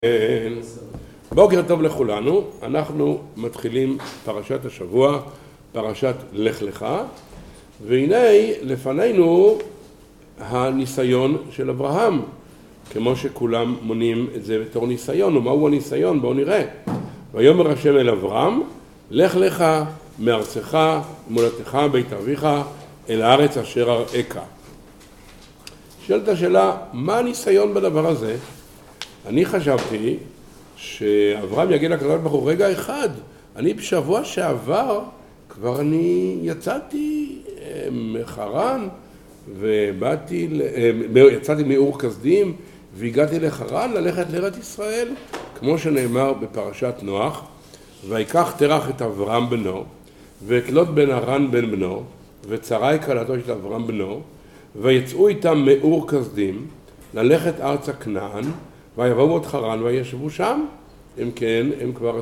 בוקר טוב לכולנו, אנחנו מתחילים פרשת השבוע, פרשת לך לך, והנה לפנינו הניסיון של אברהם, כמו שכולם מונים את זה בתור ניסיון. ומהו הניסיון? בואו נראה. ויאמר השם אל אברהם, לך לך מארצך מולדתך בית אביך אל הארץ אשר אראך. שואלת השאלה, מה הניסיון בדבר הזה? אני חשבתי שאברהם יגיד לקדוש ברוך הוא, רגע אחד, אני בשבוע שעבר כבר אני יצאתי מחרן יצאתי מאור כסדים והגעתי לחרן ללכת לארץ ישראל, כמו שנאמר בפרשת נוח, ויקח תרח את אברהם בנו ואת לוט בן הרן בן בנו וצרי כלתו של אברהם בנו, ויצאו איתם מאור כסדים ללכת ארצה כנען, ויבואו את חרן וישבו שם. אם כן, הם כבר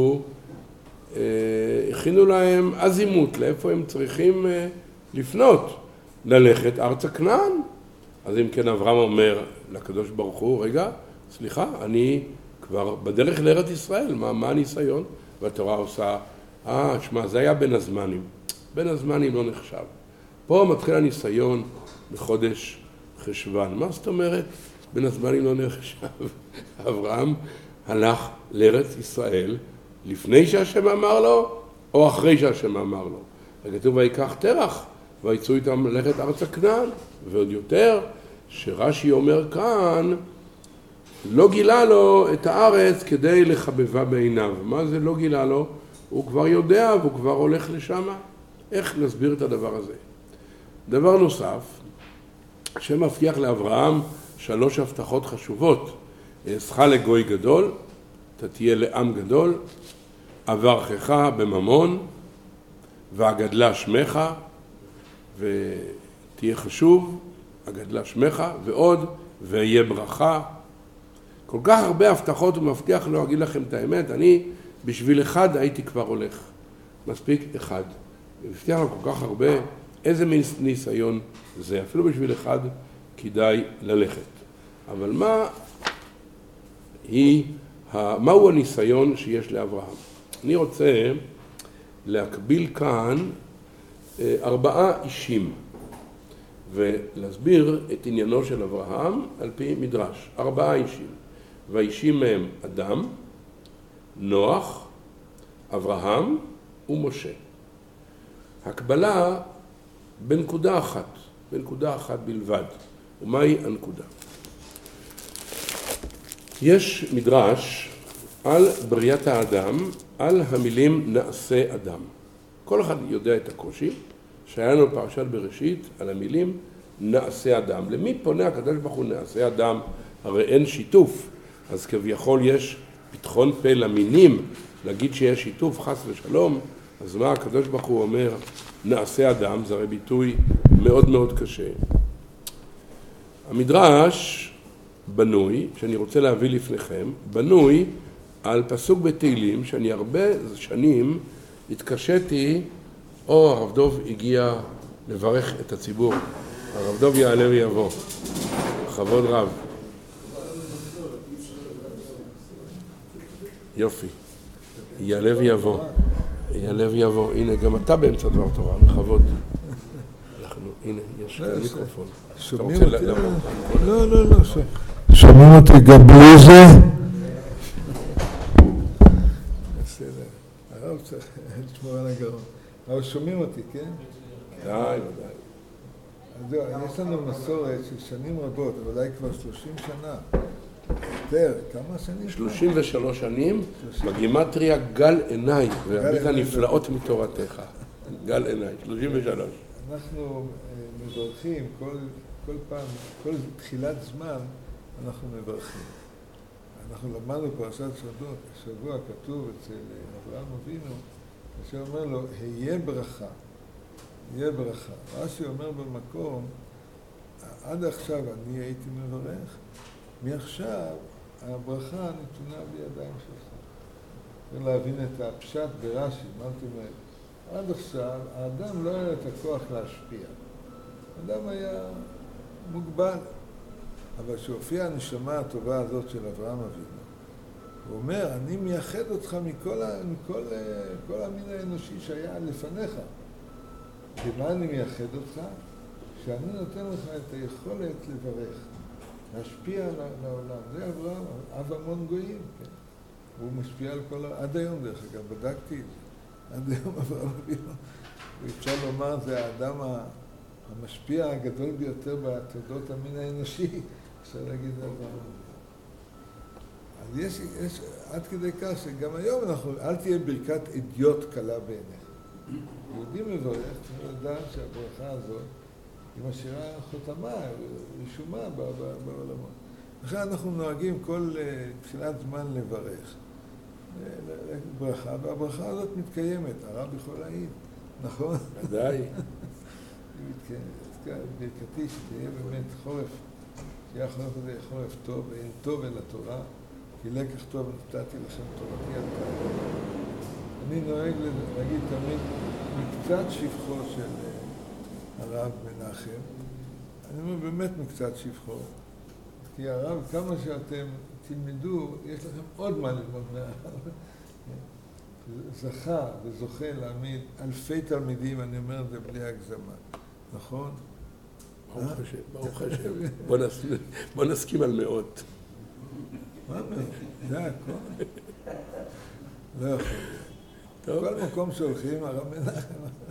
הכינו להם אזימות לאיפה הם צריכים לפנות, ללכת ארצה כנען. אז אם כן, אברהם אומר לקדוש ברוך הוא, רגע, סליחה, אני כבר בדרך לארץ ישראל, מה הניסיון? והתורה עושה, שמע, זה היה בין הזמנים. בין הזמנים לא נחשב. פה מתחיל הניסיון בחודש חשוון. מה זאת אומרת? בין הזמנים לא נחשב. אברהם הלך לארץ ישראל לפני שהשם אמר לו, או אחרי שהשם אמר לו. וכתוב ויקח תרח, ויצאו איתם ללכת ארצה כנען. ועוד יותר, שרש"י אומר כאן, לא גילה לו את הארץ כדי לחבבה בעיניו. מה זה לא גילה לו? הוא כבר יודע והוא כבר הולך לשם. איך נסביר את הדבר הזה? דבר נוסף, השם מבטיח לאברהם 3 הבטחות חשובות. אעשך לגוי גדול, אתה תהיה לעם גדול, אברכך בממון, ואגדלה שמך, ותהיה חשוב, אגדלה שמך, ועוד, ויהיה ברכה. כל כך הרבה הבטחות הוא מבטיח לו, אגיד לכם את האמת, אני בשביל אחד הייתי כבר הולך. מספיק אחד. הוא מבטיח לו כל כך הרבה, איזה ניסיון זה, אפילו בשביל אחד כדאי ללכת. אבל מהו הניסיון שיש לאברהם? אני רוצה להקביל כאן 4 אישים ולהסביר את עניינו של אברהם על פי מדרש. 4 אישים, והאישים הם אדם, נוח, אברהם ומשה. הקבלה בנקודה אחת בלבד. ומהי הנקודה? יש מדרש על בריאת האדם, על המילים נעשה אדם. כל אחד יודע את הקושי שהיה לנו פרשת בראשית על המילים נעשה אדם. למי פונה הקדוש ברוך הוא נעשה אדם? הרי אין שיתוף, אז כביכול יש פתחון פה למינים להגיד שיש שיתוף חס ושלום. אז מה הקדוש ברוך הוא אומר נעשה אדם? זה הרי ביטוי מאוד מאוד קשה. המדרש בנוי, שאני רוצה להביא לפניכם, בנוי על פסוק בתהילים שאני הרבה שנים התקשיתי, הרב דוב הגיע לברך את הציבור. הרב דוב יעלה ויבוא. בכבוד רב. יופי. יעלה ויבוא. יעלה ויבוא. הנה, גם אתה באמצע דבר תורה, בכבוד. הנה, יש מיקרופון. שומעים אותי? לא. שומעים אותי גם בלי זה? בסדר. הרב צריך לשמור על הגרון. אבל שומעים אותי, כן? ודאי. יש לנו מסורת של שנים רבות, ודאי כבר 30 שנה. יותר, כמה שנים? 33 שנים, בגימטריה גל עיניי, והביט הנפלאות מתורתך. גל עיניי, 33. אנחנו מברכים כל פעם, כל תחילת זמן אנחנו מברכים. אנחנו למדנו פרשת שבוע כתוב אצל אברהם אבינו, אשר אומר לו, היה ברכה, היה ברכה. רש"י אומר במקום, עד עכשיו אני הייתי מברך, מעכשיו הברכה נתונה בידיים שלך. צריך להבין את הפשט ברש"י, מה זאת אומרת? עד עכשיו האדם לא היה את הכוח להשפיע. האדם היה מוגבל. אבל שהופיעה הנשמה הטובה הזאת של אברהם אבינו, הוא אומר, אני מייחד אותך מכל המין האנושי שהיה לפניך. ומה אני מייחד אותך? שאני נותן לך את היכולת לברך, להשפיע לעולם. זה אברהם, אב המון גויים, כן? הוא משפיע על כל עד היום דרך אגב, בדקתי את זה. עד היום אברהם אבינו. ואפשר לומר, זה האדם המשפיע הגדול ביותר בתולדות המין האנושי, אפשר להגיד אברהם. אז יש עד כדי כך שגם היום אל תהיה ברכת אדיוט קלה בעיניך. יהודי מברך, צריך לדעת שהברכה הזאת היא משאירה חותמה, רשומה בעולמות. לכן אנחנו נוהגים כל תחילת זמן לברך. ברכה, והברכה הזאת מתקיימת, הרב יכול להעיד, נכון? ודאי. היא מתקיימת, ברכתי שתהיה באמת חורף, שיהיה חורף הזה חורף טוב, ואין טוב אל התורה, כי לקח טוב נתתי לכם תורתי על כך. אני נוהג להגיד תמיד מקצת שבחו של הרב מנחם. אני אומר באמת מקצת שבחו, כי הרב, כמה שאתם תלמדו, יש לכם עוד מה ללמוד מהרב. זכה וזוכה להעמיד אלפי תלמידים, אני אומר את זה בלי הגזמה, נכון? ברוך השם. בוא נסכים על מאות. מה מאות? זה הכל. לא יכול להיות. כל מקום שהולכים, הרב מנחם.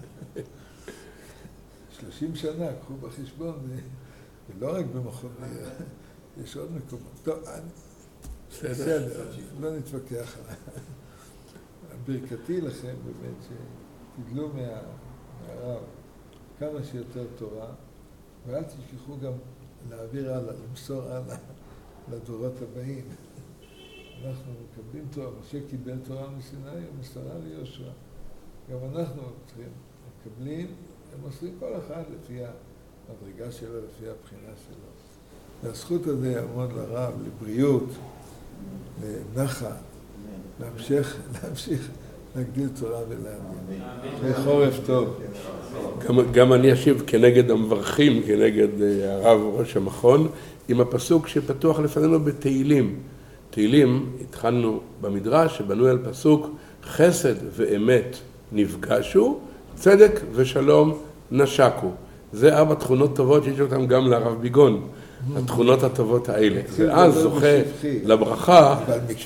30 שנה, קחו בחשבון, ולא רק במכון, יש עוד מקומות. טוב, בסדר, לא נתווכח עליו. ברכתי לכם באמת שתדלו מהרב כמה שיותר תורה, ואל תשכחו גם להעביר הלאה, למסור הלאה לדורות הבאים. אנחנו מקבלים תורה, משה קיבל תורה מסיני ומסרה ליהושע. גם אנחנו מקבלים, הם מוסרים כל אחד לפי המדרגה שלו, לפי הבחינה שלו. והזכות הזה יעמוד לרב, לבריאות, לנחת, להמשיך להגדיל תורה ולהגיד. חורף טוב. גם אני אשיב כנגד המברכים, כנגד הרב ראש המכון, עם הפסוק שפתוח לפנינו בתהילים. תהילים, התחלנו במדרש שבנוי על פסוק חסד ואמת נפגשו, צדק ושלום נשקו. זה 4 תכונות טובות שיש אותן גם לרב ביגון, התכונות הטובות האלה. ואז זוכה לברכה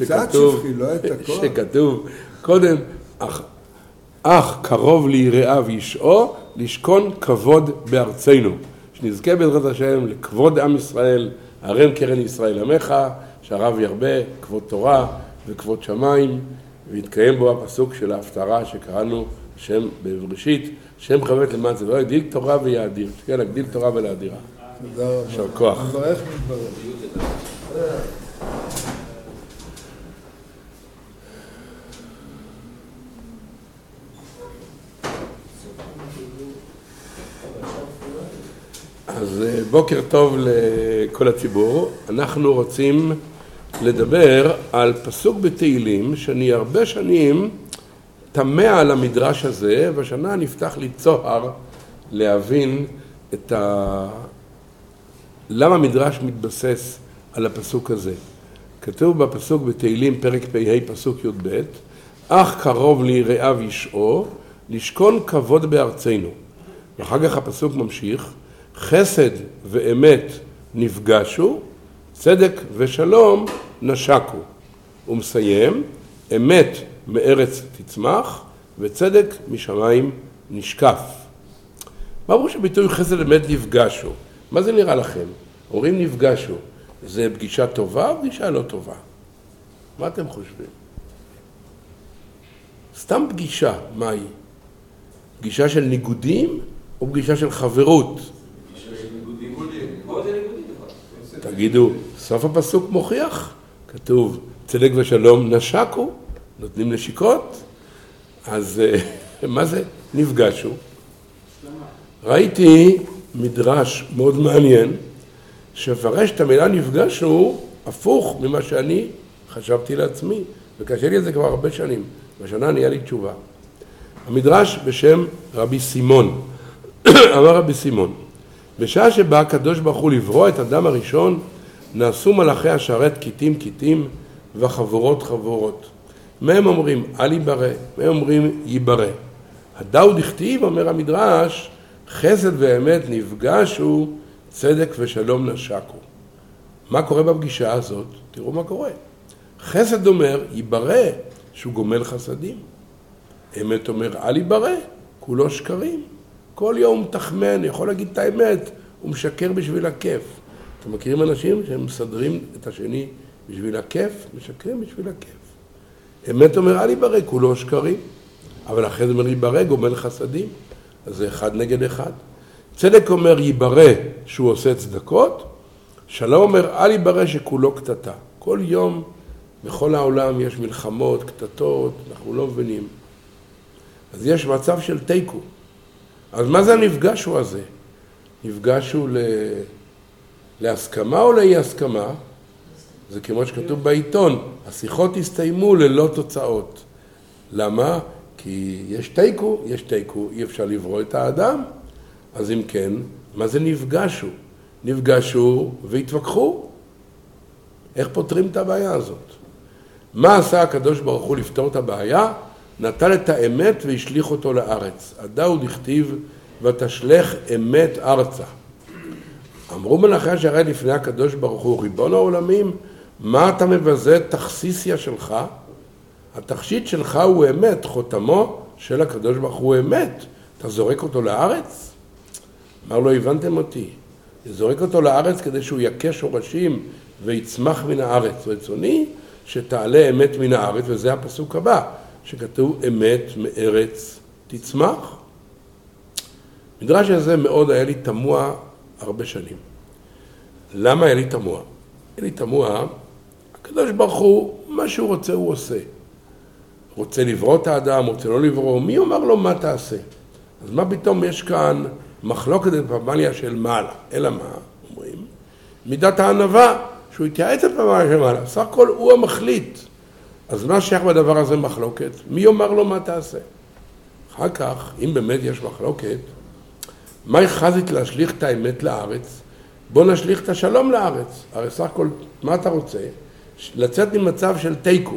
שכתוב קודם, אך קרוב ליראיו ישעו, לשכון כבוד בארצנו. שנזכה בעזרת השם לכבוד עם ישראל, הרם קרן ישראל עמך, שהרב ירבה כבוד תורה וכבוד שמיים, והתקיים בו הפסוק של ההפטרה שקראנו שם בבראשית, שם חבט למען זה, לא יגדיל תורה ויאדיר, שכן להגדיל תורה ולאדירה. תודה רבה. יישר כוח. מברך מתברך. אז בוקר טוב לכל הציבור. אנחנו רוצים לדבר על פסוק בתהילים שאני הרבה שנים תמה על המדרש הזה, והשנה נפתח לי צוהר להבין למה המדרש מתבסס על הפסוק הזה. כתוב בפסוק בתהילים פרק פ"ה פסוק י"ב, אך קרוב ליראיו ישעו, לשכון כבוד בארצנו. ואחר כך הפסוק ממשיך, חסד ואמת נפגשו, צדק ושלום נשקו. הוא מסיים, אמת מארץ תצמח וצדק משמיים נשקף. מה אמרו שביטוי חסד ואמת נפגשו? מה זה נראה לכם? אומרים נפגשו, זה פגישה טובה או פגישה לא טובה? מה אתם חושבים? סתם פגישה, מה היא? פגישה של ניגודים או פגישה של חברות? פגישה של ניגודים עולים. פה זה ניגודים כבר. תגידו, סוף הפסוק מוכיח, כתוב צדק ושלום נשקו, נותנים נשיקות, אז מה זה נפגשו? ראיתי מדרש מאוד מעניין, שפרש את המילה נפגשו הפוך ממה שאני חשבתי לעצמי, וקשה לי את זה כבר הרבה שנים, בשנה נהיה לי תשובה. המדרש בשם רבי סימון, אמר רבי סימון, בשעה שבא הקדוש ברוך הוא לברוא את אדם הראשון, נעשו מלאכי השרת כיתים כיתים, וחבורות חברות. מה הם אומרים? אל יברא, מה הם אומרים? יברא. הדאו דכתיב, אומר המדרש, חסד ואמת נפגשו, צדק ושלום נשקו. מה קורה בפגישה הזאת? תראו מה קורה. חסד אומר, יברא, שהוא גומל חסדים. אמת אומר, אל יברא, כולו שקרים. כל יום תחמן, יכול להגיד את האמת, הוא משקר בשביל הכיף. אתם מכירים אנשים שהם מסדרים את השני בשביל הכיף? משקרים בשביל הכיף. אמת אומר, אל יברא, כולו שקרים. אבל אחרי זה אומר, יברא, גומל חסדים. אז זה אחד נגד אחד. צדק אומר, יברא, שהוא עושה צדקות. שלום אומר, אל יברא, שכולו קטטה. כל יום בכל העולם יש מלחמות, קטטות, אנחנו לא מבינים. אז יש מצב של תיקו. אז מה זה הנפגשו הזה? נפגשו להסכמה או לאי הסכמה? זה כמו שכתוב בעיתון, השיחות הסתיימו ללא תוצאות. למה? כי יש תיקו, אי אפשר לברוא את האדם. אז אם כן, מה זה נפגשו? נפגשו והתווכחו. איך פותרים את הבעיה הזאת? מה עשה הקדוש ברוך הוא לפתור את הבעיה? נטל את האמת והשליך אותו לארץ. הדאו דכתיב ותשלך אמת ארצה. אמרו מלאכי השרת לפני הקדוש ברוך הוא, ריבון העולמים, מה אתה מבזה את תכסיסיה שלך? התכשיט שלך הוא אמת, חותמו של הקדוש ברוך הוא אמת. אתה זורק אותו לארץ? אמר לו, הבנתם אותי. זורק אותו לארץ כדי שהוא יכה שורשים ויצמח מן הארץ. רצוני שתעלה אמת מן הארץ, וזה הפסוק הבא, שכתוב אמת מארץ תצמח. מדרש הזה מאוד היה לי תמוה הרבה שנים. למה היה לי תמוה? היה לי תמוה, הקדוש ברוך הוא, מה שהוא רוצה הוא עושה. רוצה לברוא את האדם, רוצה לא לברוא, מי אומר לו מה תעשה? אז מה פתאום יש כאן מחלוקת בפמליה של מעלה? אלא מה? אומרים, מידת הענווה, שהוא יתייעץ את הפמליה של מעלה, סך הכל הוא המחליט. אז מה שייך בדבר הזה מחלוקת? מי אומר לו מה תעשה? אחר כך, אם באמת יש מחלוקת, מה יחזית להשליך את האמת לארץ? בוא נשליך את השלום לארץ. הרי סך הכל, מה אתה רוצה? לצאת ממצב של תיקו.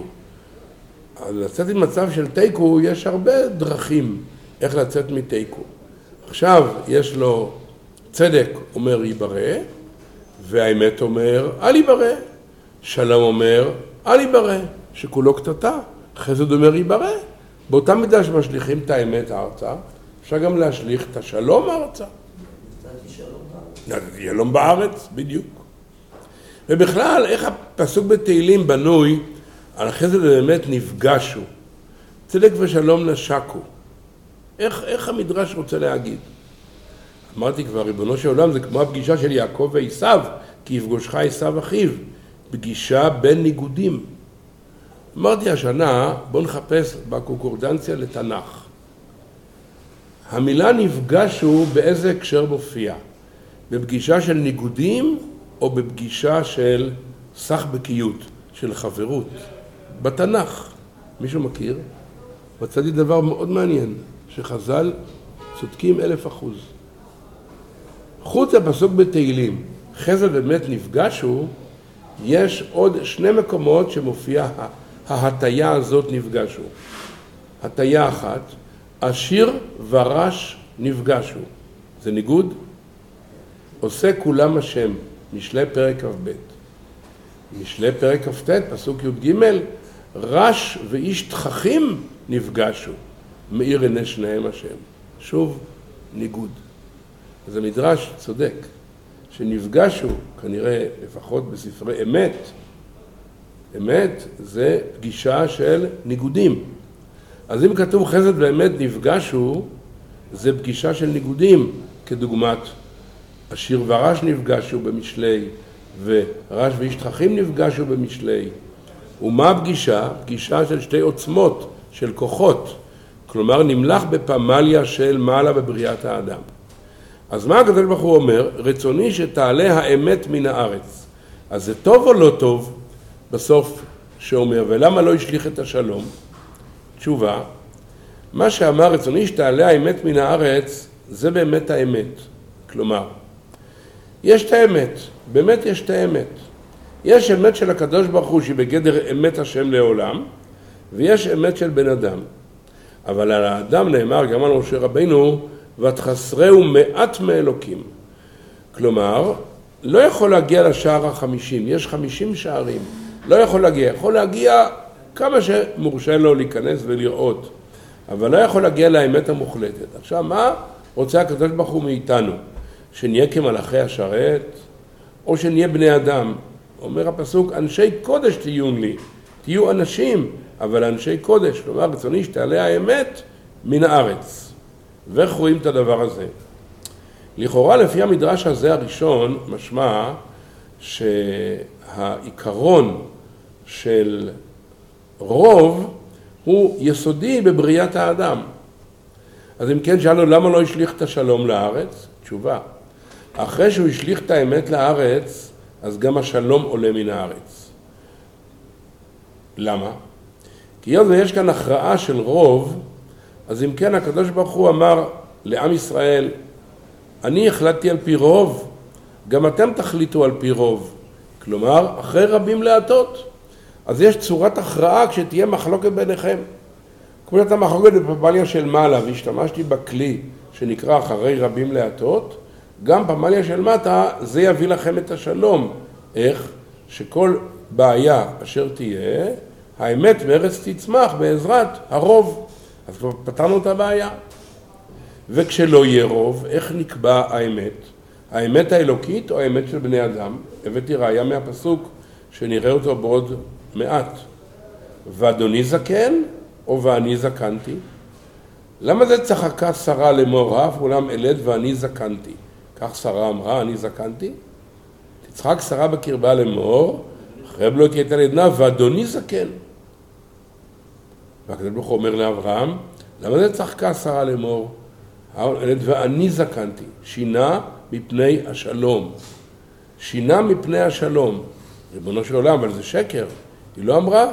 לצאת ממצב של תיקו, יש הרבה דרכים איך לצאת מתיקו. עכשיו יש לו צדק אומר יברא, והאמת אומר אל יברא. שלום אומר אל יברא, שכולו קטטה. חסד אומר יברא. באותה מידה שמשליכים את האמת ארצה, אפשר גם להשליך את השלום ארצה. שלום בארץ, בדיוק. ובכלל, איך הפסוק בתהילים בנוי, על החסד באמת נפגשו. צדק ושלום נשקו. איך המדרש רוצה להגיד? אמרתי כבר, ריבונו של עולם, זה כמו הפגישה של יעקב ועשיו, כי יפגושך עשיו אחיו. פגישה בין ניגודים. אמרתי השנה, בוא נחפש בקונקורדנציה לתנ"ך. המילה נפגשו באיזה הקשר מופיע? בפגישה של ניגודים או בפגישה של סחבקיות, של חברות? בתנ"ך. מישהו מכיר? מצאתי דבר מאוד מעניין, שחז"ל צודקים 1000%. חוץ הפסוק בתהילים, חסד באמת נפגשו, יש עוד 2 מקומות שמופיע ההטיה הזאת נפגשו. הטיה אחת, עשיר ורש נפגשו. זה ניגוד? עושה כולם השם, משלי פרק כ"ב. משלי פרק כ"ט, פסוק י"ג, רש ואיש תככים נפגשו, מאיר עיני שניהם השם. שוב, ניגוד. אז המדרש צודק, שנפגשו, כנראה לפחות בספרי אמת, אמת זה פגישה של ניגודים. אז אם כתוב חסד ואמת נפגשו, זה פגישה של ניגודים, כדוגמת עשיר ורש נפגשו במשלי, ורש ואיש תככים נפגשו במשלי. ומה הפגישה? פגישה של 2 עוצמות, של כוחות. כלומר, נמלך בפמליה של מעלה בבריאת האדם. אז מה הקדוש ברוך הוא אומר? רצוני שתעלה האמת מן הארץ. אז זה טוב או לא טוב? בסוף שאומר, ולמה לא השליך את השלום? תשובה, מה שאמר רצוני שתעלה האמת מן הארץ, זה באמת האמת. כלומר, יש את האמת, באמת יש את האמת. יש אמת של הקדוש ברוך הוא שהיא בגדר אמת השם לעולם, ויש אמת של בן אדם. אבל על האדם נאמר גם על משה רבינו, ותחסרהו מעט מאלוקים. כלומר, לא יכול להגיע לשער ה-50, יש 50 שערים, לא יכול להגיע כמה שמורשה לו להיכנס ולראות, אבל לא יכול להגיע לאמת המוחלטת. עכשיו, מה רוצה הקדוש ברוך הוא מאיתנו? שנהיה כמלאכי השרת, או שנהיה בני אדם? אומר הפסוק, אנשי קודש תהיון לי, תהיו אנשים, אבל אנשי קודש, כלומר, רצוני שתעלה האמת מן הארץ. ואיך רואים את הדבר הזה? לכאורה, לפי המדרש הזה הראשון, משמע שהעיקרון של רוב הוא יסודי בבריאת האדם. אז אם כן, שאלנו למה לא השליך את השלום לארץ? תשובה, אחרי שהוא השליך את האמת לארץ, אז גם השלום עולה מן הארץ. למה? כי יש כאן הכרעה של רוב, אז אם כן הקדוש ברוך הוא אמר לעם ישראל, אני החלטתי על פי רוב, גם אתם תחליטו על פי רוב. כלומר, אחרי רבים להטות. אז יש צורת הכרעה כשתהיה מחלוקת ביניכם. כמו שאתה מחלוקת בפמליה של מעלה, והשתמשתי בכלי שנקרא אחרי רבים להטות, גם פמליה של מטה זה יביא לכם את השלום. איך? שכל בעיה אשר תהיה, האמת בארץ תצמח בעזרת הרוב. אז כבר פתרנו את הבעיה. וכשלא יהיה רוב, איך נקבע האמת? האמת האלוקית או האמת של בני אדם? הבאתי ראיה מהפסוק שנראה אותו בעוד מעט. ואדוני זקן או ואני זקנתי? למה זה צחקה שרה לאמור, אף אולם אלד ואני זקנתי? כך שרה אמרה, אני זקנתי? תצחק שרה בקרבה לאמור, אחרי לא תהיה תלדנה, ואדוני זקן. והקדוש ברוך הוא אומר לאברהם, למה זה צחקה שרה לאמור? אלד ואני זקנתי. שינה מפני השלום. שינה מפני השלום. ריבונו של עולם, אבל זה שקר. היא לא אמרה,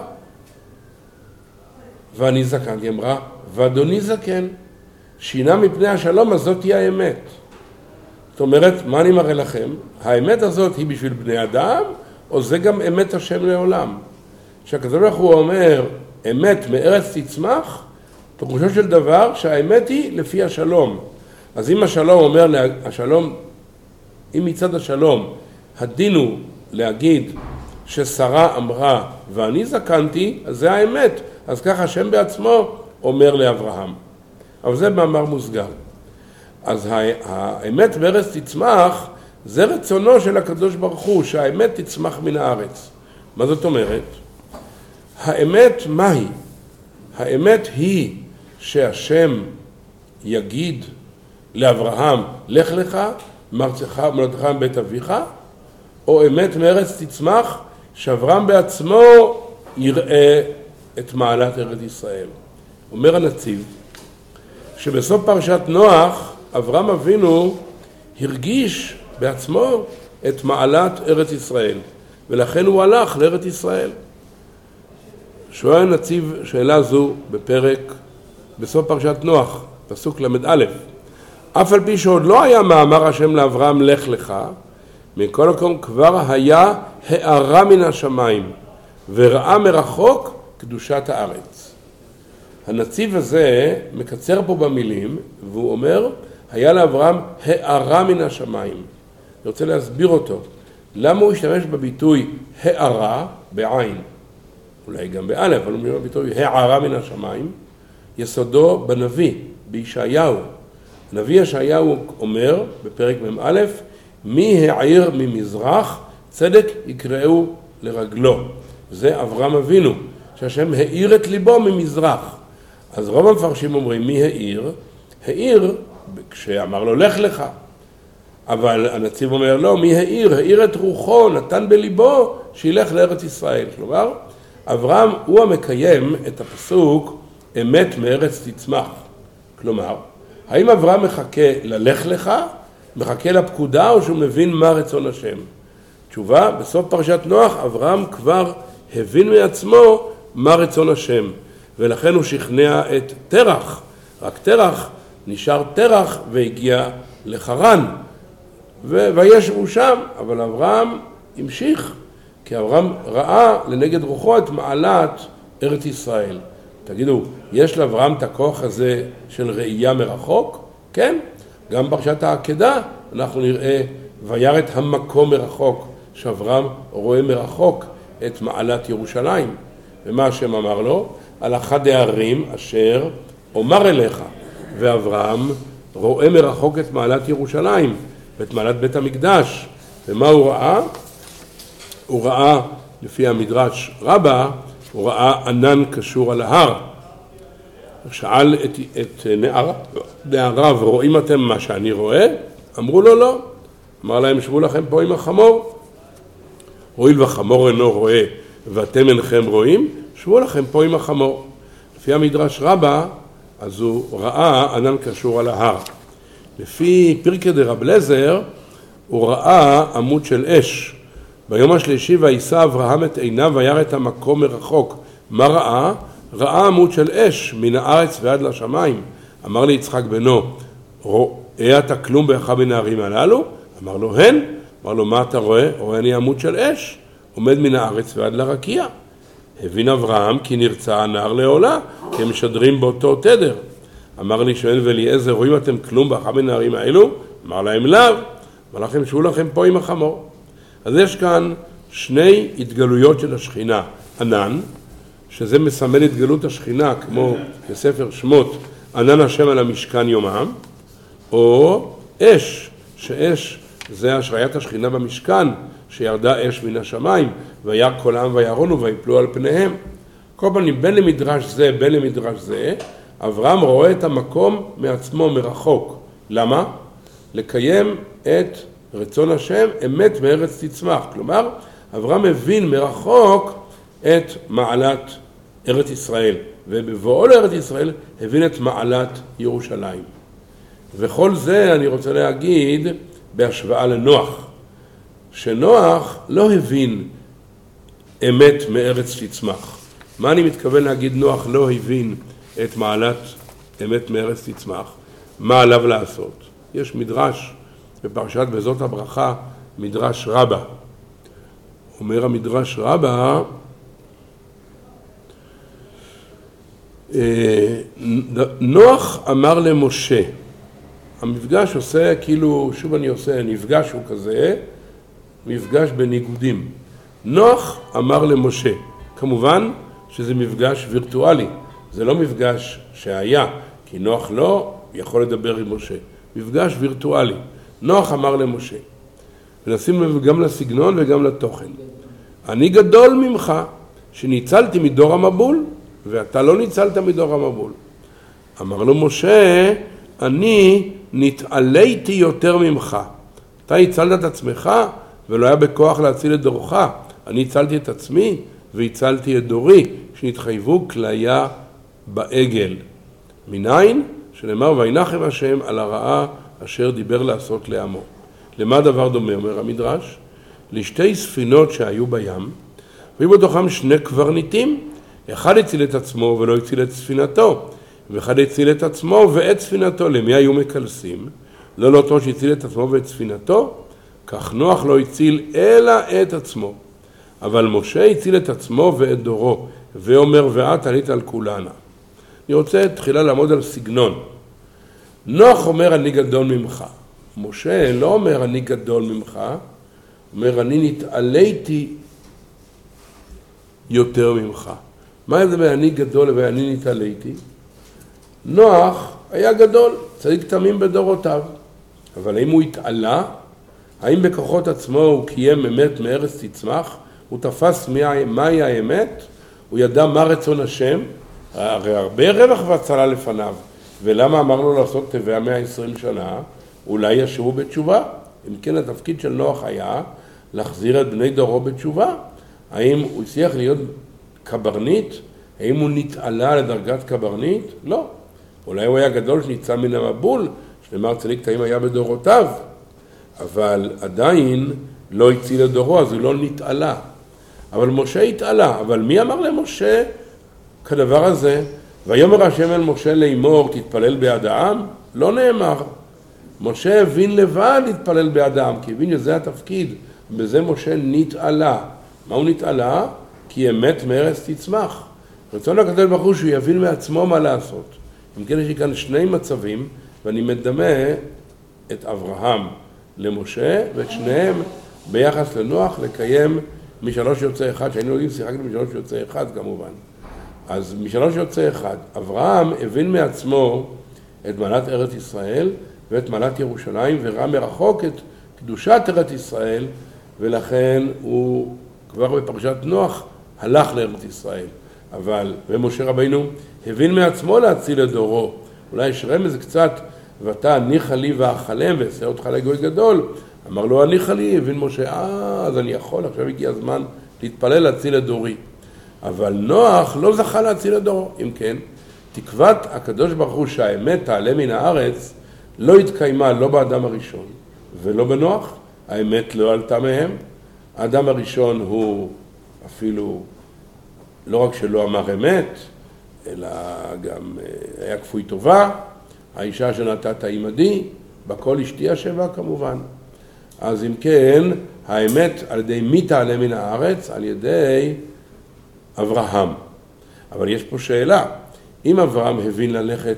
ואני זקנתי, היא אמרה, ואדוני זקן. שינה מפני השלום, אז זאת היא האמת. זאת אומרת, מה אני מראה לכם? האמת הזאת היא בשביל בני אדם, או זה גם אמת השם לעולם? שהקדוש ברוך הוא אומר, אמת מארץ תצמח, פירושו של דבר שהאמת היא לפי השלום. אז אם השלום אומר, השלום, אם מצד השלום, הדין הוא להגיד ששרה אמרה ואני זקנתי, אז זה האמת. אז ככה השם בעצמו אומר לאברהם. אבל זה מאמר מוסגר. אז האמת בארץ תצמח, זה רצונו של הקדוש ברוך הוא, שהאמת תצמח מן הארץ. מה זאת אומרת? האמת מהי? האמת היא שהשם יגיד לאברהם, לך לך, מארצך ומולדתך מבית אביך, או אמת מארץ תצמח, שאברהם בעצמו יראה את מעלת ארץ ישראל. אומר הנציב, שבסוף פרשת נוח, אברהם אבינו הרגיש בעצמו את מעלת ארץ ישראל, ולכן הוא הלך לארץ ישראל. שואל הנציב שאלה זו בפרק, בסוף פרשת נוח, פסוק למד א', אף על פי שעוד לא היה מאמר השם לאברהם לך לך, מכל מקום כבר היה הערה מן השמיים, וראה מרחוק קדושת הארץ. הנציב הזה מקצר פה במילים, והוא אומר, היה לאברהם הערה מן השמיים. אני רוצה להסביר אותו. למה הוא השתמש בביטוי הערה בעין? אולי גם באלף, אבל הוא אומר בביטוי הערה מן השמיים. יסודו בנביא, בישעיהו. הנביא ישעיהו אומר בפרק מ"א, מי העיר ממזרח, צדק יקראו לרגלו. זה אברהם אבינו, שהשם העיר את ליבו ממזרח. אז רוב המפרשים אומרים, מי העיר? העיר, כשאמר לו, לך לך. אבל הנציב אומר, לא, מי העיר? העיר את רוחו, נתן בליבו, שילך לארץ ישראל. כלומר, אברהם הוא המקיים את הפסוק, אמת מארץ תצמח. כלומר, האם אברהם מחכה ללך לך, מחכה לפקודה, או שהוא מבין מה רצון השם? תשובה, בסוף פרשת נוח, אברהם כבר הבין מעצמו מה רצון השם. ולכן הוא שכנע את תרח, רק תרח נשאר תרח והגיע לחרן, וישבו שם, אבל אברהם המשיך, כי אברהם ראה לנגד רוחו את מעלת ארץ ישראל. תגידו, יש לאברהם את הכוח הזה של ראייה מרחוק? כן. גם בפרשת העקדה אנחנו נראה וירא את המקום מרחוק, שאברהם רואה מרחוק את מעלת ירושלים. ומה השם אמר לו? על אחד הערים אשר אומר אליך. ואברהם רואה מרחוק את מעלת ירושלים ואת מעלת בית המקדש. ומה הוא ראה? הוא ראה, לפי המדרש רבה, הוא ראה ענן קשור על ההר. שאל את נעריו, רואים אתם מה שאני רואה? אמרו לו לא. אמר להם, שבו לכם פה עם החמור. הואיל וחמור אינו רואה ואתם אינכם רואים, שבו לכם פה עם החמור. לפי המדרש רבה, אז הוא ראה ענן קשור על ההר. לפי פרקי דרב אליעזר, הוא ראה עמוד של אש. ביום השלישי וישא אברהם את עיניו וירא את המקום מרחוק. מה ראה? ראה עמוד של אש מן הארץ ועד לשמיים. אמר לי יצחק בנו, רואה אתה כלום באחד מן הערים הללו? אמר לו הן. אמר לו מה אתה רואה? רואה אני עמוד של אש עומד מן הארץ ועד לרקיע. הבין אברהם כי נרצה הנער לעולה, כי הם משדרים באותו תדר. אמר לי שואל ואליעזר, רואים אתם כלום באחד מן הערים האלו? אמר להם לאו. אמר לכם שבו לכם פה עם החמור. אז יש כאן שני התגלויות של השכינה. ענן, שזה מסמל התגלות השכינה, כמו בספר שמות, ענן השם על המשכן יומם, או אש, שאש זה השראיית השכינה במשכן, שירדה אש מן השמיים, וירא כל העם וירונו ויפלו על פניהם. כל פעמים בין למדרש זה, בין למדרש זה, אברהם רואה את המקום מעצמו מרחוק. למה? לקיים את רצון השם, אמת מארץ תצמח. כלומר, אברהם מבין מרחוק את מעלת ארץ ישראל, ובבואו לארץ ישראל הבין את מעלת ירושלים. וכל זה אני רוצה להגיד בהשוואה לנוח, שנוח לא הבין אמת מארץ תצמח. מה אני מתכוון להגיד נוח לא הבין את מעלת אמת מארץ תצמח? מה עליו לעשות? יש מדרש בפרשת בזאת הברכה, מדרש רבה. אומר המדרש רבה, נוח אמר למשה, המפגש עושה כאילו, שוב אני עושה, נפגש הוא כזה, מפגש בניגודים. נוח אמר למשה, כמובן שזה מפגש וירטואלי, זה לא מפגש שהיה, כי נוח לא יכול לדבר עם משה, מפגש וירטואלי. נוח אמר למשה, ונשים לב גם לסגנון וגם לתוכן. אני גדול ממך שניצלתי מדור המבול, ואתה לא ניצלת מדור המבול. אמר לו משה, אני נתעליתי יותר ממך. אתה הצלת את עצמך ולא היה בכוח להציל את דורך. אני הצלתי את עצמי והצלתי את דורי, שנתחייבו כליה בעגל. מניין? שנאמר וינחם השם על הרעה אשר דיבר לעשות לעמו. למה דבר דומה אומר המדרש? לשתי ספינות שהיו בים, והיו בתוכם שני קברניטים, אחד הציל את עצמו ולא הציל את ספינתו, ואחד הציל את עצמו ואת ספינתו. למי היו מקלסים? לא לאותו שהציל את עצמו ואת ספינתו, כך נוח לא הציל אלא את עצמו. אבל משה הציל את עצמו ואת דורו, ואומר ואת עלית על כולנה. אני רוצה תחילה לעמוד על סגנון. נוח אומר אני גדול ממך. משה לא אומר אני גדול ממך, אומר אני נתעליתי יותר ממך. מה זה אני גדול ואני נתעליתי? נוח היה גדול, צדיק תמים בדורותיו, אבל האם הוא התעלה? האם בכוחות עצמו הוא קיים אמת מארץ תצמח? הוא תפס מהי האמת? הוא ידע מה רצון השם? הרי הרבה רווח והצלה לפניו. ולמה אמר לו לעשות טבע 120 שנה? אולי ישובו בתשובה. אם כן התפקיד של נוח היה להחזיר את בני דורו בתשובה. האם הוא הצליח להיות קברניט? האם הוא נתעלה לדרגת קברניט? לא. אולי הוא היה גדול שניצל מן המבול, שנאמר צדיק תמים היה בדורותיו, אבל עדיין לא הציל את דורו, אז הוא לא נתעלה. אבל משה התעלה. אבל מי אמר למשה כדבר הזה? ויאמר השם אל משה לאמור תתפלל בעד העם? לא נאמר. משה הבין לבד להתפלל בעד העם, כי הבין שזה התפקיד, בזה משה נתעלה. מה הוא נתעלה? כי אמת מארץ תצמח. רצון הקדוש ברוך הוא שהוא יבין מעצמו מה לעשות. אם כן יש לי כאן שני מצבים, ואני מדמה את אברהם למשה, ואת שניהם ביחס לנוח לקיים משלוש יוצא אחד, שהיינו יודעים שיחקנו משלוש יוצא אחד כמובן. אז משלוש יוצא אחד, אברהם הבין מעצמו את מעלת ארץ ישראל ואת מעלת ירושלים, וראה מרחוק את קדושת ארץ ישראל, ולכן הוא כבר בפרשת נוח הלך לארץ ישראל. אבל, ומשה רבינו הבין מעצמו להציל את דורו. אולי יש רמז קצת, ואתה הניחה לי ואכלם ועשה אותך לגוי גדול. אמר לו הניחה לי, הבין משה, אז אני יכול, עכשיו הגיע הזמן להתפלל להציל את דורי. אבל נוח לא זכה להציל את דורו. אם כן, תקוות הקדוש ברוך הוא שהאמת תעלה מן הארץ, לא התקיימה לא באדם הראשון ולא בנוח. האמת לא עלתה מהם. האדם הראשון הוא אפילו לא רק שלא אמר אמת, אלא גם היה כפוי טובה. האישה שנתת עימדי, בכל אשתי אשבה כמובן. אז אם כן, האמת על ידי מי תעלה מן הארץ? על ידי אברהם. אבל יש פה שאלה, אם אברהם הבין ללכת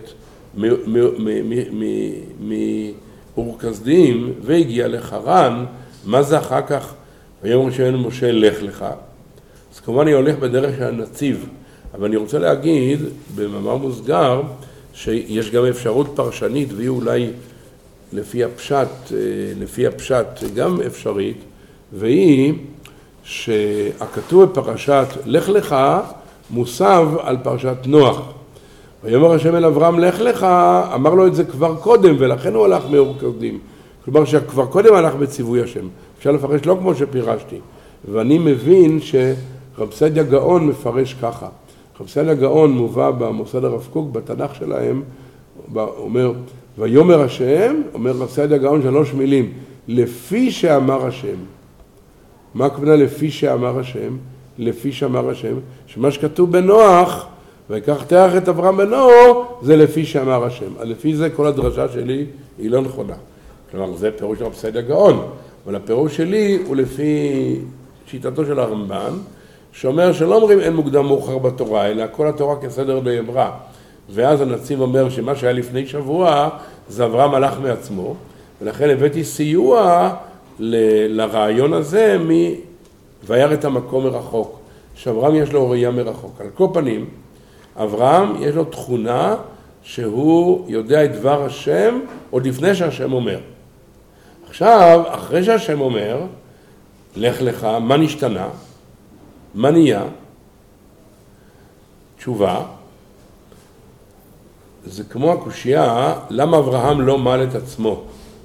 מאור כסדים והגיע לחרן, מה זה אחר כך? ויאמר משה לך לך. אז כמובן אני הולך בדרך של הנציב, אבל אני רוצה להגיד במאמר מוסגר שיש גם אפשרות פרשנית, והיא אולי לפי הפשט גם אפשרית, והיא שהכתוב בפרשת לך לך מוסב על פרשת נוח. ויאמר השם אל אברהם לך לך, אמר לו את זה כבר קודם, ולכן הוא הלך מאור כסדים. כלומר שכבר קודם הלך בציווי השם. אפשר לפרש לא כמו שפירשתי. ואני מבין שרב סעדיה גאון מפרש ככה. רב סעדיה גאון מובא במוסד הרב קוק, בתנ"ך שלהם, אומר, ויאמר השם, אומר רב סעדיה גאון 3 מילים, לפי שאמר השם. מה הכוונה לפי שאמר השם? לפי שאמר השם, שמה שכתוב בנוח, ויקח תרח את אברהם בנו, זה לפי שאמר השם. לפי זה כל הדרשה שלי היא לא נכונה. כלומר, זה פירוש של רב סעדיה גאון, אבל הפירוש שלי הוא לפי שיטתו של הרמב"ן, שאומר שלא אומרים אין מוקדם מאוחר בתורה, אלא כל התורה כסדר דאמרה. ואז הנציב אומר שמה שהיה לפני שבוע, זה אברהם הלך מעצמו, ולכן הבאתי סיוע לרעיון הזה וירא את המקום מרחוק. שאברהם יש לו ראייה מרחוק. על כל פנים, אברהם יש לו תכונה שהוא יודע את דבר השם עוד לפני שהשם אומר. עכשיו, אחרי שהשם אומר, לך לך, מה נשתנה? מה נהיה? תשובה. זה כמו הקושייה, למה אברהם לא מעל את עצמו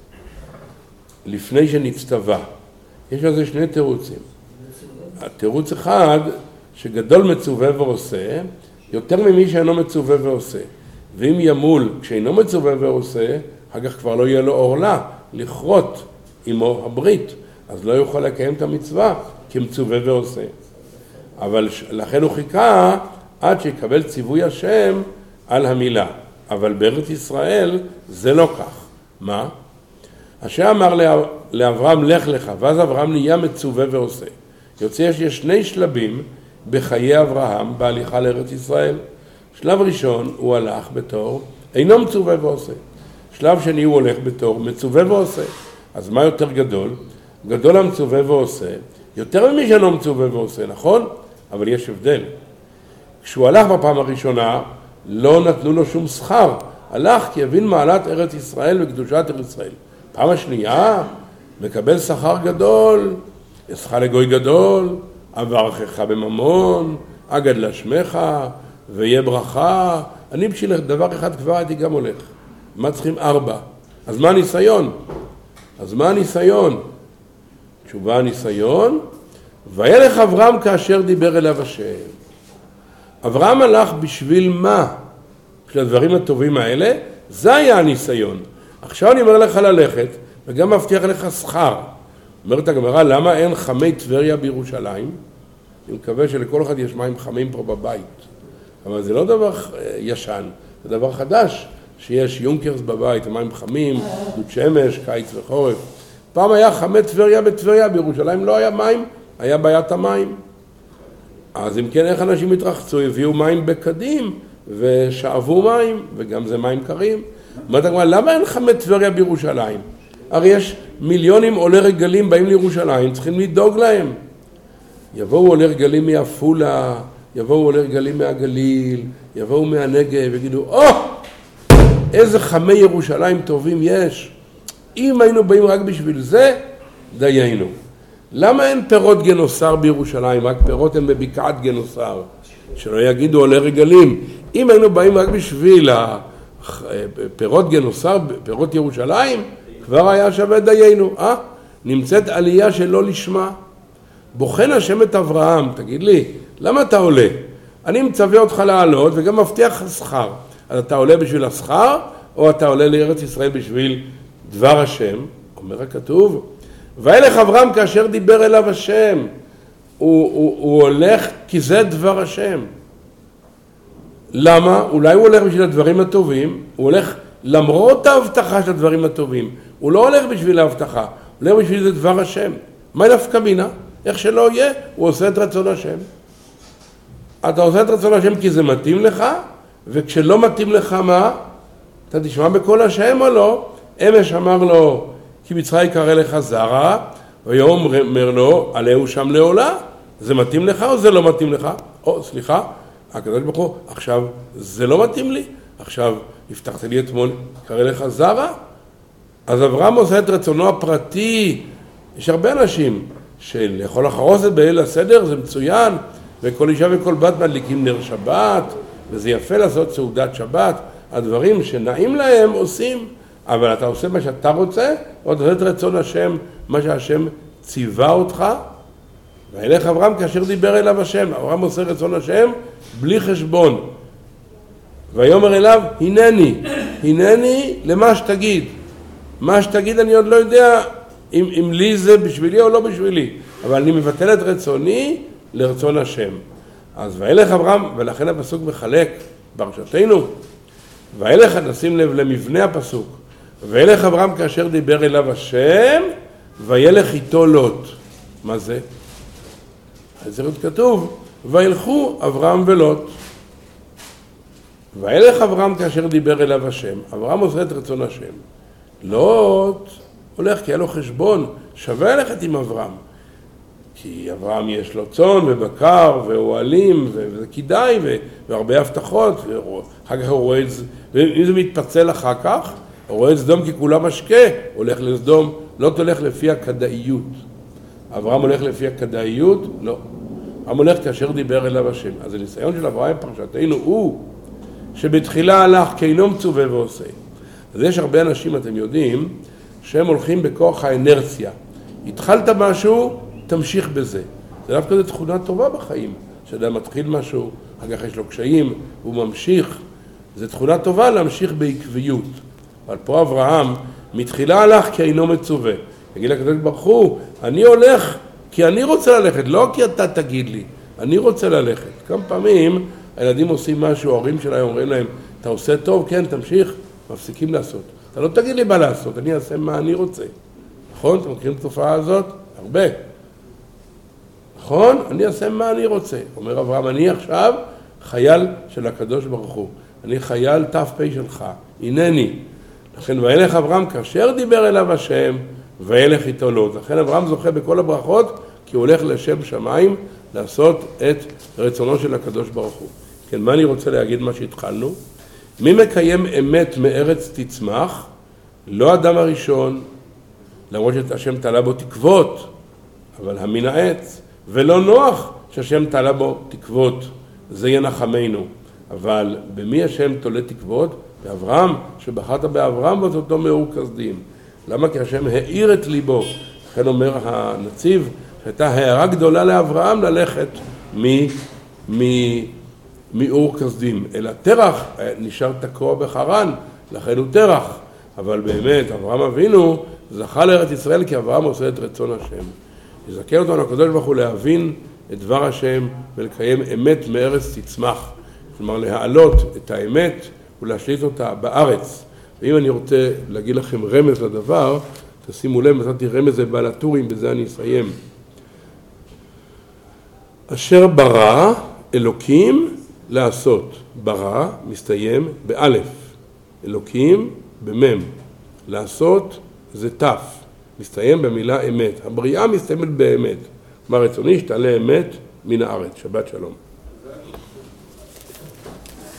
לפני שנצטווה? יש לזה 2 תירוצים. התירוץ אחד, שגדול מצווה ועושה, יותר ממי שאינו מצווה ועושה. ואם ימול כשאינו מצווה ועושה, אחר כך כבר לא יהיה לו עורלה, לכרות עמו הברית, אז לא יוכל לקיים את המצווה כמצווה ועושה. אבל לכן הוא חיכה עד שיקבל ציווי השם על המילה. אבל בארץ ישראל זה לא כך. מה? השם אמר לאברהם לך לך, ואז אברהם נהיה מצווה ועושה. יוצא שיש 2 שלבים בחיי אברהם בהליכה לארץ ישראל. שלב ראשון הוא הלך בתור אינו מצווה ועושה. שלב שני הוא הולך בתור מצווה ועושה. אז מה יותר גדול? גדול המצווה ועושה, יותר ממי שאינו מצווה ועושה, נכון? אבל יש הבדל. כשהוא הלך בפעם הראשונה, לא נתנו לו שום שכר. הלך כי הבין מעלת ארץ ישראל וקדושת ארץ ישראל. פעם השנייה, מקבל שכר גדול, אעשך לגוי גדול, אברכך בממון, אגד לשמך, ויהיה ברכה. אני בשביל דבר אחד כבר הייתי גם הולך. מה צריכים 4? אז מה הניסיון? תשובה הניסיון, וילך אברהם כאשר דיבר אליו השם. אברהם הלך בשביל מה? בשביל הדברים הטובים האלה, זה היה הניסיון. עכשיו אני אומר לך ללכת, וגם מבטיח לך שכר. אומרת הגמרא, למה אין חמי טבריה בירושלים? אני מקווה שלכל אחד יש מים חמים פה בבית. אבל זה לא דבר ישן, זה דבר חדש, שיש יונקרס בבית, מים חמים, דוד שמש, קיץ וחורף. פעם היה חמי טבריה בטבריה, בירושלים לא היה מים היה בעיית המים. אז אם כן, איך אנשים התרחצו? הביאו מים בקדים ושאבו מים, וגם זה מים קרים. אומרת הגמרא, למה אין חמי טבריה בירושלים? הרי יש מיליונים עולי רגלים באים לירושלים, צריכים לדאוג להם. יבואו עולי רגלים מעפולה, יבואו עולי רגלים מהגליל, יבואו מהנגב, ויגידו, איזה חמי ירושלים טובים יש. אם היינו באים רק בשביל זה, דיינו. למה אין פירות גנוסר בירושלים? רק פירות הם בבקעת גנוסר. שלא יגידו עולי רגלים. אם היינו באים רק בשביל פירות גנוסר, פירות ירושלים, כבר היה שווה דיינו. נמצאת עלייה שלא לשמה. בוחן השם את אברהם, תגיד לי, למה אתה עולה? אני מצווה אותך לעלות וגם מבטיח שכר. אז אתה עולה בשביל השכר, או אתה עולה לארץ ישראל בשביל דבר השם? אומר הכתוב, וילך אברהם כאשר דיבר אליו השם. הוא הולך כי זה דבר השם. למה? אולי הוא הולך בשביל הדברים הטובים, הוא הולך למרות ההבטחה של הדברים הטובים. הוא לא הולך בשביל ההבטחה, הוא הולך בשביל זה דבר השם. מה נפקא מינה? איך שלא יהיה, הוא עושה את רצון השם. אתה עושה את רצון השם כי זה מתאים לך, וכשלא מתאים לך מה? אתה תשמע בקול השם או לא? אמש אמר לו, כי מצרים יקרא לך זרע, ויום אומר לו, עליהו שם לעולה. זה מתאים לך או זה לא מתאים לך? סליחה, הקדוש ברוך הוא, עכשיו זה לא מתאים לי? עכשיו הבטחת לי אתמול, יקרא לך זרע? אז אברהם עושה את רצונו הפרטי. יש הרבה אנשים שלאכול החרוסת בליל הסדר זה מצוין, וכל אישה וכל בת מדליקים נר שבת, וזה יפה לעשות סעודת שבת. הדברים שנעים להם עושים, אבל אתה עושה מה שאתה רוצה, או אתה עושה את רצון השם, מה שהשם ציווה אותך. וילך אברהם כאשר דיבר אליו השם. אברהם עושה רצון השם בלי חשבון. ויאמר אליו, הנני למה שתגיד. מה שתגיד אני עוד לא יודע אם לי זה בשבילי או לא בשבילי, אבל אני מבטל את רצוני לרצון השם. אז וילך אברהם, ולכן הפסוק מחלק ברשתנו, וילך, נשים לב למבנה הפסוק, וילך אברהם כאשר דיבר אליו השם, וילך איתו לוט. מה זה? אז זה כתוב, וילכו אברהם ולוט. וילך אברהם כאשר דיבר אליו השם. אברהם עושה את רצון השם. לוט הולך כי היה לו חשבון, שווה ללכת עם אברהם. כי אברהם יש לו צאן ובקר ואוהלים, וזה כדאי, והרבה הבטחות, אחר כך הוא רואה את זה, ואם זה מתפצל אחר כך, הוא רואה את סדום כי כולה משקה, הולך לסדום, לא תולך לפי הכדאיות. אברהם הולך לפי הכדאיות? לא. אברהם הולך כאשר דיבר אליו השם. אז הניסיון של אברהם פרשתנו הוא, שבתחילה הלך כאינו מצווה ועושה. אז יש הרבה אנשים, אתם יודעים, שהם הולכים בכוח האנרציה. התחלת משהו, תמשיך בזה. זה דווקא זו תכונה טובה בחיים. שאדם מתחיל משהו, אחר כך יש לו קשיים, הוא ממשיך. זו תכונה טובה להמשיך בעקביות. אבל פה אברהם, מתחילה הלך כי אינו מצווה. יגיד לקדוש ברוך הוא, אני הולך כי אני רוצה ללכת, לא כי אתה תגיד לי. אני רוצה ללכת. כמה פעמים הילדים עושים משהו, ההורים שלהם אומרים להם, אתה עושה טוב, כן, תמשיך, מפסיקים לעשות. אתה לא תגיד לי מה לעשות, אני אעשה מה אני רוצה. נכון? אתם מכירים את התופעה הזאת? הרבה. נכון? אני אעשה מה אני רוצה. אומר אברהם, אני עכשיו חייל של הקדוש ברוך הוא. אני חייל ת"פ שלך. הנני. לכן וילך אברהם כאשר דיבר אליו השם, וילך איתו לוט. לכן אברהם זוכה בכל הברכות, כי הוא הולך לשם שמיים לעשות את רצונו של הקדוש ברוך הוא. כן, מה אני רוצה להגיד מה שהתחלנו? מי מקיים אמת מארץ תצמח? לא אדם הראשון, למרות שהשם תלה בו תקוות, אבל המין העץ, ולא נוח שהשם תלה בו תקוות, זה ינחמנו. אבל במי השם תולה תקוות? באברהם, שבחרת באברהם ואותו מאור כסדים. למה? כי השם האיר את ליבו. לכן אומר הנציב, שהייתה הערה גדולה לאברהם ללכת מאור כסדים. אלא תרח נשאר תקוע בחרן, לכן הוא תרח. אבל באמת, אברהם אבינו זכה לארץ ישראל כי אברהם עושה את רצון השם. יזכה אותנו הקדוש ברוך הוא להבין את דבר השם ולקיים אמת מארץ תצמח. כלומר, להעלות את האמת ולהשליט אותה בארץ. ואם אני רוצה להגיד לכם רמז לדבר, תשימו לב, נתתי רמז לבעל הטורים, בזה אני אסיים. אשר ברא אלוקים לעשות. ברא מסתיים באלף, אלוקים במם. לעשות זה תף, מסתיים במילה אמת. הבריאה מסתיימת באמת. כלומר, רצוני שתעלה אמת מן הארץ. שבת שלום.